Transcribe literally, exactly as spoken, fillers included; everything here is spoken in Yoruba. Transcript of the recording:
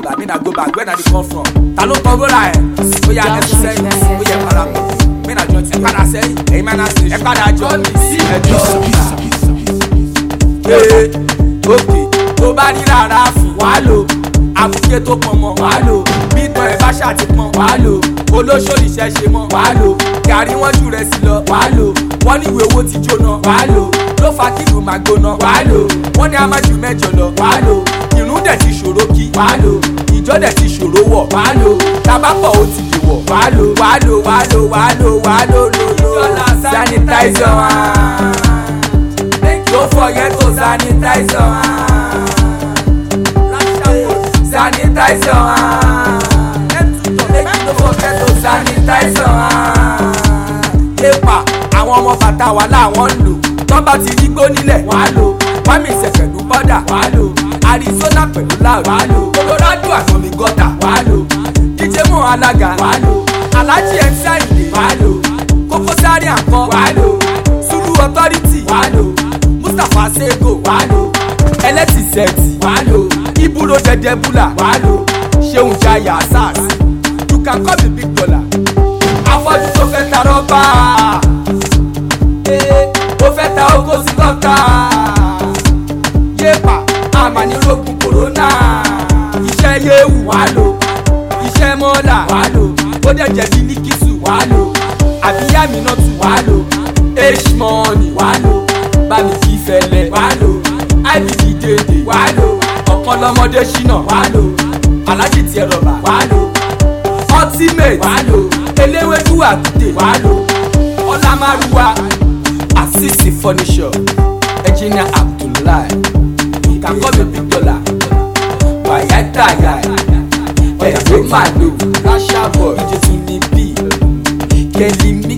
dollar, me na go back, where na dey come from? Ta ló kọ bóra ẹ̀? Ó yà ẹ ṣiṣẹ́ yìí, ó yẹ parapọ̀. Me na jọ ti ẹ padà sẹ́yìn, ẹ̀yin máa na ṣe ẹ padà jọ sí ẹjọ́. Ee, òkè tó bá rí rárá fún wàá lò. Àbùké tó pọn mọ́ wàá lò. Bí ìtàn ẹ̀ bá ṣàtìpọn wàá lò. Olóṣòlì ṣẹ̀ṣẹ̀ mọ́ wàá lò. Gàrí wọ́n jù rẹ̀ sí lọ wàá lò. Wọ́n ní ìwé owó ti jóná wàá lò. Ló fa kílù máa gbóná wàá lò. Wọ́n ní a máa ju mẹ́jọ lọ wàá lò. Ìrún dẹ̀ ti ṣòro kí wàá lò. Ìjọ dẹ̀ ti ṣòro wọ̀ wàá lò. Tabapọ̀ ó ti lè wọ̀ wàá lò. Wàá lò wàá lò wàá lò wàá lò lò lò. Sanitizer ah. Don't forget to sanitize your hand. Sanitize your hand. Make you don't forget to sanitize your hand. Lépa àwọn ọmọ bàtà wà láwọn ń lò. Tọ́ba ti rí gbó nílẹ̀ wàá lò. Wámìsẹ̀ pẹ̀lú bọ́dà wàá lò. Arizona pẹ̀lú loud wàá lò. Colorado àgbọ̀nmi gọ́tà wàá lò. D J mú alága wàá lò. Alhaji M Sáyìndé wàá lò. Kókó Zaria àǹkọ́ wàá lò. Zulu authority wàá lò. Mustapha Sego wàá lò. Ẹlẹ́tì sẹ́ẹ̀tì wàá lò. Ibùdó dẹ̀dẹ̀ búlà wàá lò. Ṣéun Jaya sars. You can call me big dollar. Afọ́jú tó fẹ́ ta rọ́bà. Ó fẹ́ ta oko sí lọ́tà. Yéèpà àmànírógùn kòrónà. Iṣẹ́ yéèwù wàá lò. Iṣẹ́ mọ́là wàá lò. Ó dẹ̀ jẹ̀bi ní kìsù wàá lò. Àbíyá mi náà tù wàá lò. H money wàá lò. Bámi kì í fẹlẹ̀ wàá lò. I B D dédé wàá lò. Ọ̀kan lọ́mọdé ṣínà wàá lò. Alájì tiẹ̀ rọ̀bà wàá lò. Ultimate wàá lò. Eléwédú àkùtè wàá lò. Ọlámárúwá Asisi furniture. Engineer Abdullahi. You can call me big dollar. Wàyà dàgà. Ọ̀yà tó máa lò. Rasha boy. Ìjẹ́ tún ní bí. Kẹ́lí mi.